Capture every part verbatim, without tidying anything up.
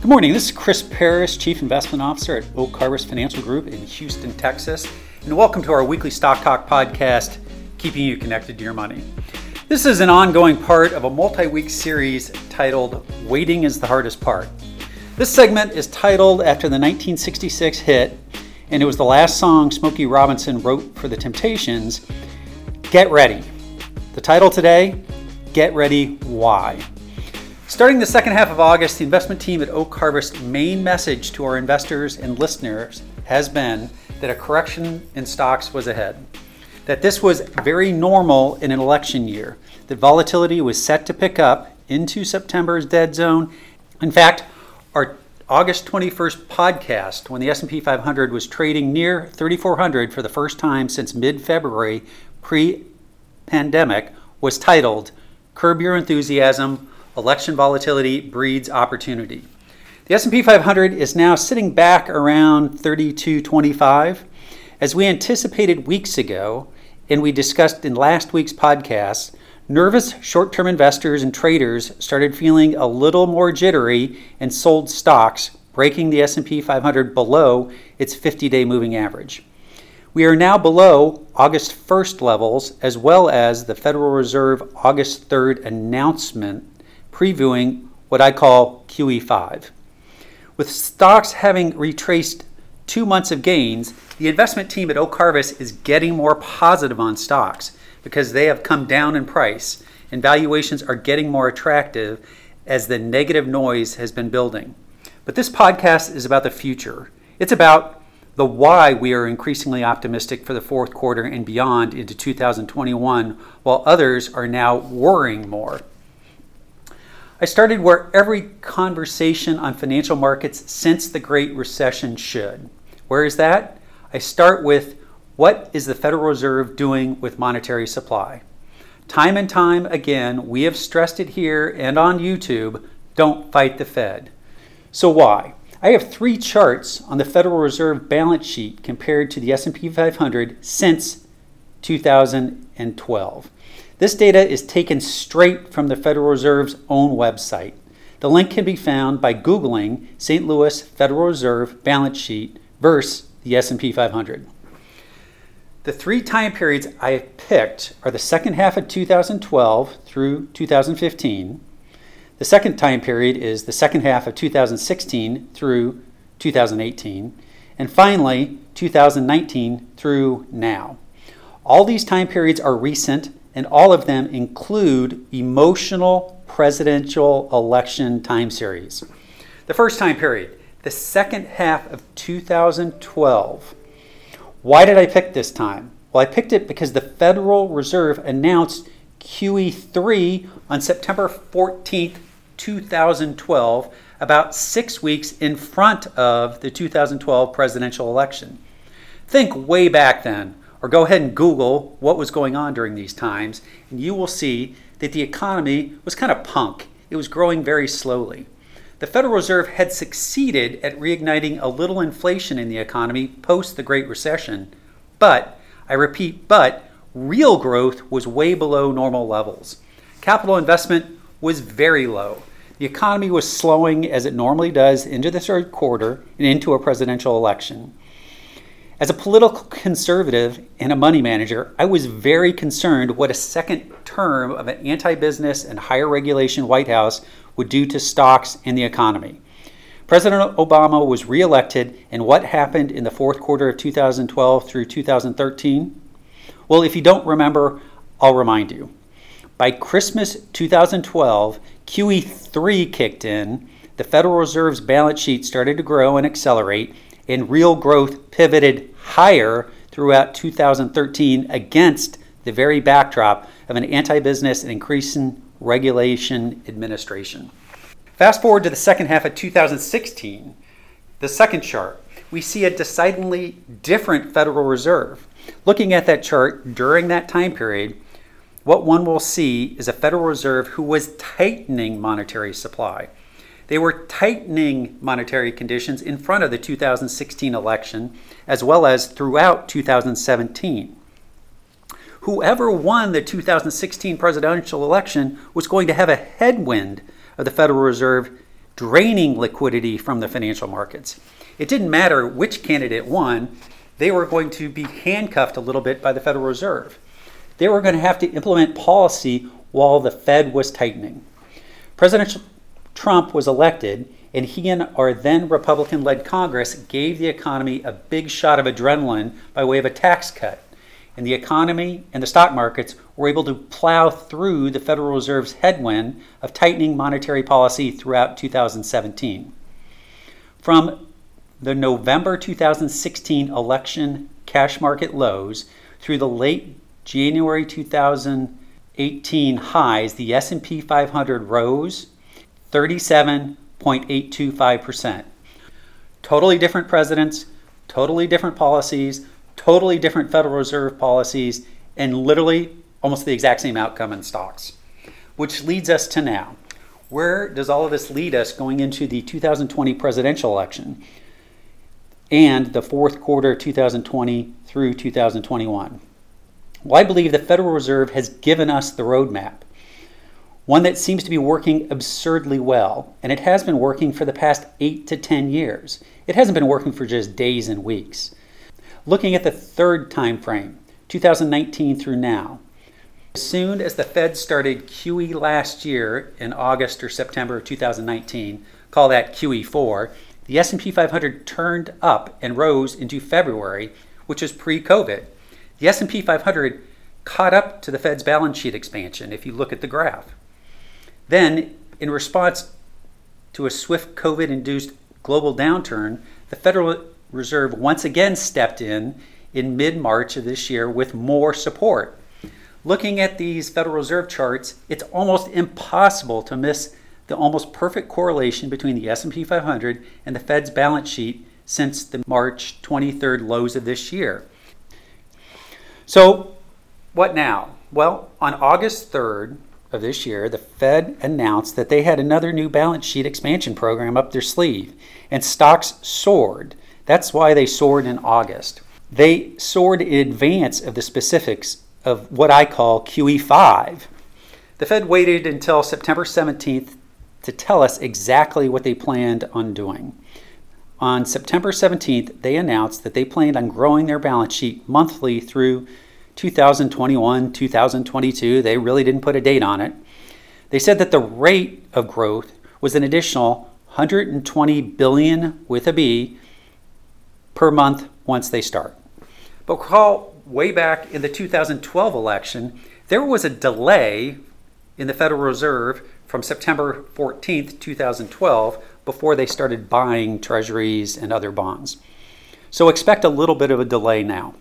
morning, this is Chris Paris, Chief Investment Officer at Oak Harvest Financial Group in Houston, Texas, and welcome to our weekly Stock Talk podcast, keeping you connected to your money. This is an ongoing part of a multi-week series titled Waiting is the Hardest Part. This segment is titled after the nineteen sixty-six hit, and it was the last song Smokey Robinson wrote for the Temptations, Get Ready. The title today, Get Ready, Why? Starting the second half of August, the investment team at Oak Harvest's main message to our investors and listeners has been that a correction in stocks was ahead, that this was very normal in an election year, that volatility was set to pick up into September's dead zone. In fact, our August twenty-first podcast, when the S and P five hundred was trading near thirty-four hundred for the first time since mid-February pre-pandemic, was titled Curb Your Enthusiasm, Election Volatility Breeds Opportunity. The S and P five hundred is now sitting back around thirty-two twenty-five. As we anticipated weeks ago, and we discussed in last week's podcast, nervous short-term investors and traders started feeling a little more jittery and sold stocks, breaking the S and P five hundred below its fifty-day moving average. We are now below August first levels, as well as the Federal Reserve August third announcement previewing what I call Q E five. With stocks having retraced two months of gains, the investment team at Oak Harvest is getting more positive on stocks because they have come down in price and valuations are getting more attractive as the negative noise has been building. But this podcast is about the future. It's about the why we are increasingly optimistic for the fourth quarter and beyond into two thousand twenty-one, while others are now worrying more. I started where every conversation on financial markets since the Great Recession should. Where is that? I start with, what is the Federal Reserve doing with monetary supply? Time and time again, we have stressed it here and on YouTube, don't fight the Fed. So why? I have three charts on the Federal Reserve balance sheet compared to the S and P five hundred since two thousand twelve. This data is taken straight from the Federal Reserve's own website. The link can be found by Googling Saint Louis Federal Reserve balance sheet versus the S and P five hundred. The three time periods I have picked are the second half of two thousand twelve through two thousand fifteen. The second time period is the second half of two thousand sixteen through two thousand eighteen. And finally, two thousand nineteen through now. All these time periods are recent, and all of them include emotional presidential election time series. The first time period, the second half of two thousand twelve. Why did I pick this time? Well, I picked it because the Federal Reserve announced Q E three on September fourteenth, two thousand twelve, about six weeks in front of the two thousand twelve presidential election. Think way back then, or go ahead and Google what was going on during these times, and you will see that the economy was kind of punk. It was growing very slowly. The Federal Reserve had succeeded at reigniting a little inflation in the economy post the Great Recession, but, I repeat, but, real growth was way below normal levels. Capital investment was very low. The economy was slowing as it normally does into the third quarter and into a presidential election. As a political conservative and a money manager, I was very concerned what a second term of an anti-business and higher regulation White House would do to stocks and the economy. President Obama was reelected, and what happened in the fourth quarter of two thousand twelve through two thousand thirteen? Well, if you don't remember, I'll remind you. By Christmas two thousand twelve, Q E three kicked in, the Federal Reserve's balance sheet started to grow and accelerate, and real growth pivoted higher throughout two thousand thirteen against the very backdrop of an anti-business and increasing regulation administration. Fast forward to the second half of two thousand sixteen, the second chart, we see a decidedly different Federal Reserve. Looking at that chart during that time period, what one will see is a Federal Reserve who was tightening monetary supply. They were tightening monetary conditions in front of the two thousand sixteen election, as well as throughout two thousand seventeen. Whoever won the two thousand sixteen presidential election was going to have a headwind of the Federal Reserve draining liquidity from the financial markets. It didn't matter which candidate won, they were going to be handcuffed a little bit by the Federal Reserve. They were going to have to implement policy while the Fed was tightening. President Trump was elected, and he and our then Republican-led Congress gave the economy a big shot of adrenaline by way of a tax cut. And the economy and the stock markets were able to plow through the Federal Reserve's headwind of tightening monetary policy throughout two thousand seventeen. From the November two thousand sixteen election cash market lows through the late January two thousand eighteen highs, the S and P five hundred rose thirty-seven point eight two five percent. Totally different presidents, totally different policies, totally different Federal Reserve policies, and literally almost the exact same outcome in stocks. Which leads us to now. Where does all of this lead us going into the two thousand twenty presidential election and the fourth quarter of two thousand twenty through two thousand twenty-one? Well, I believe the Federal Reserve has given us the roadmap, one that seems to be working absurdly well, and it has been working for the past eight to ten years. It hasn't been working for just days and weeks. Looking at the third time frame, two thousand nineteen through now, as soon as the Fed started Q E last year in August or September of two thousand nineteen, call that Q E four, the S and P five hundred turned up and rose into February, which is pre-COVID. The S and P five hundred caught up to the Fed's balance sheet expansion if you look at the graph. Then, in response to a swift COVID-induced global downturn, the Federal Reserve once again stepped in in mid-March of this year with more support. Looking at these Federal Reserve charts, it's almost impossible to miss the almost perfect correlation between the S and P five hundred and the Fed's balance sheet since the March twenty-third lows of this year. So, what now? Well, on August third of this year, the Fed announced that they had another new balance sheet expansion program up their sleeve, and stocks soared. That's why they soared in August. They soared in advance of the specifics of what I call Q E five. The Fed waited until September seventeenth to tell us exactly what they planned on doing. On September seventeenth, they announced that they planned on growing their balance sheet monthly through two thousand twenty-one, two thousand twenty-two. They really didn't put a date on it. They said that the rate of growth was an additional one hundred twenty billion dollars with a B per month once they start. But recall way back in the two thousand twelve election, there was a delay in the Federal Reserve from September fourteenth, two thousand twelve, before they started buying treasuries and other bonds. So expect a little bit of a delay now.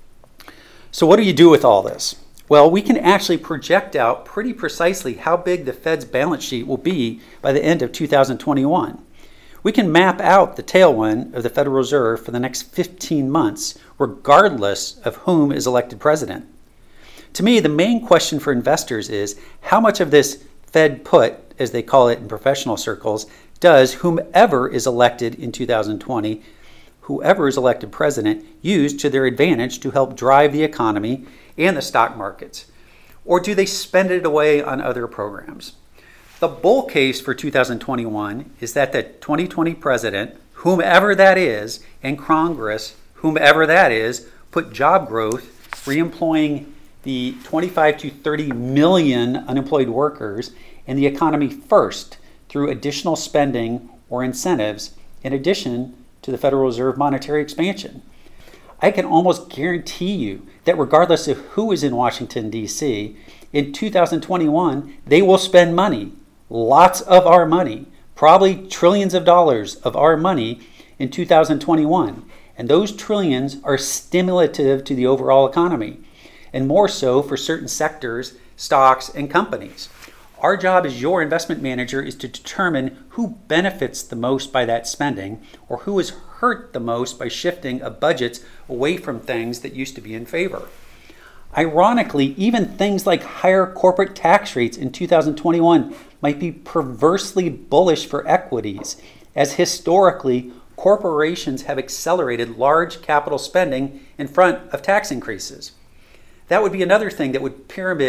So what do you do with all this? Well, we can actually project out pretty precisely how big the Fed's balance sheet will be by the end of two thousand twenty-one. We can map out the tailwind of the Federal Reserve for the next fifteen months, regardless of whom is elected president. To me, the main question for investors is how much of this Fed put, as they call it in professional circles, does whomever is elected in two thousand twenty, whoever is elected president, use to their advantage to help drive the economy and the stock markets? Or do they spend it away on other programs? The bull case for two thousand twenty-one is that the twenty twenty president, whomever that is, and Congress, whomever that is, put job growth, reemploying the twenty-five to thirty million unemployed workers, and the economy first through additional spending or incentives, in addition to the Federal Reserve monetary expansion. I can almost guarantee you that regardless of who is in Washington, D C, in two thousand twenty-one, they will spend money, lots of our money, probably trillions of dollars of our money in two thousand twenty-one. And those trillions are stimulative to the overall economy, and more so for certain sectors, stocks, and companies. Our job as your investment manager is to determine who benefits the most by that spending, or who is hurt the most by shifting of budgets away from things that used to be in favor. Ironically, even things like higher corporate tax rates in two thousand twenty-one might be perversely bullish for equities, as historically, corporations have accelerated large capital spending in front of tax increases. That would be another thing that would pyramid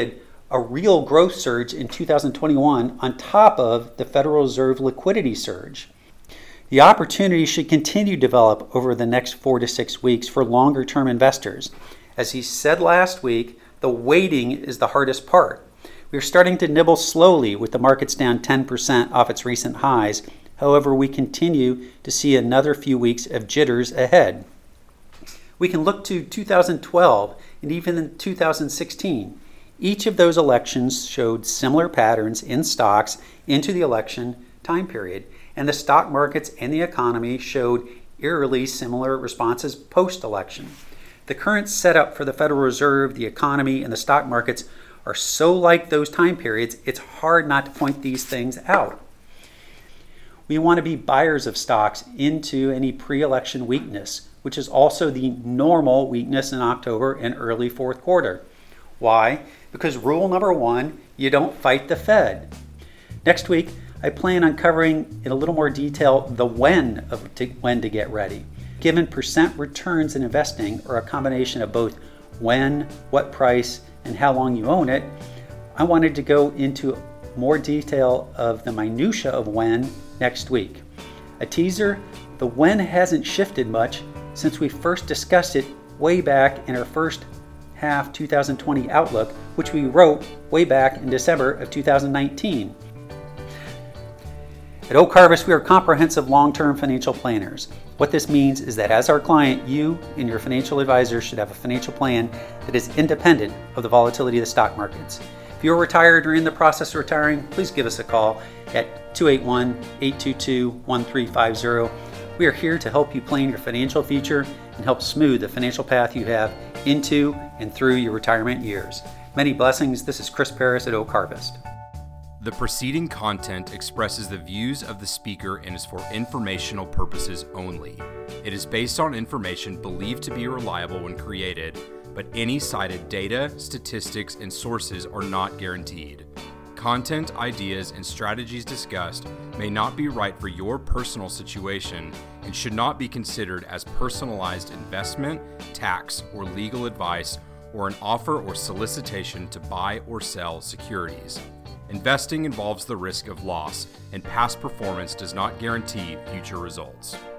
a real growth surge in two thousand twenty-one on top of the Federal Reserve liquidity surge. The opportunity should continue to develop over the next four to six weeks for longer-term investors. As he said last week, the waiting is the hardest part. We are starting to nibble slowly with the markets down ten percent off its recent highs. However, we continue to see another few weeks of jitters ahead. We can look to two thousand twelve and even two thousand sixteen. Each of those elections showed similar patterns in stocks into the election time period, and the stock markets and the economy showed eerily similar responses post-election. The current setup for the Federal Reserve, the economy, and the stock markets are so like those time periods, it's hard not to point these things out. We want to be buyers of stocks into any pre-election weakness, which is also the normal weakness in October and early fourth quarter. Why? Because rule number one, you don't fight the Fed. Next week, I plan on covering in a little more detail the when of to, when to get ready. Given percent returns in investing are a combination of both when, what price, and how long you own it, I wanted to go into more detail of the minutia of when next week. A teaser, the when hasn't shifted much since we first discussed it way back in our first half two thousand twenty outlook, which we wrote way back in December of two thousand nineteen. At Oak Harvest, we are comprehensive long-term financial planners. What this means is that as our client, you and your financial advisor should have a financial plan that is independent of the volatility of the stock markets. If you're retired or in the process of retiring, please give us a call at two eight one, eight two two, one three five zero. We are here to help you plan your financial future and help smooth the financial path you have into and through your retirement years. Many blessings. This is Chris Paris at Oak Harvest. The preceding content expresses the views of the speaker and is for informational purposes only. It is based on information believed to be reliable when created, but any cited data, statistics, and sources are not guaranteed. Content, ideas, and strategies discussed may not be right for your personal situation and should not be considered as personalized investment, tax, or legal advice or an offer or solicitation to buy or sell securities. Investing involves the risk of loss, and past performance does not guarantee future results.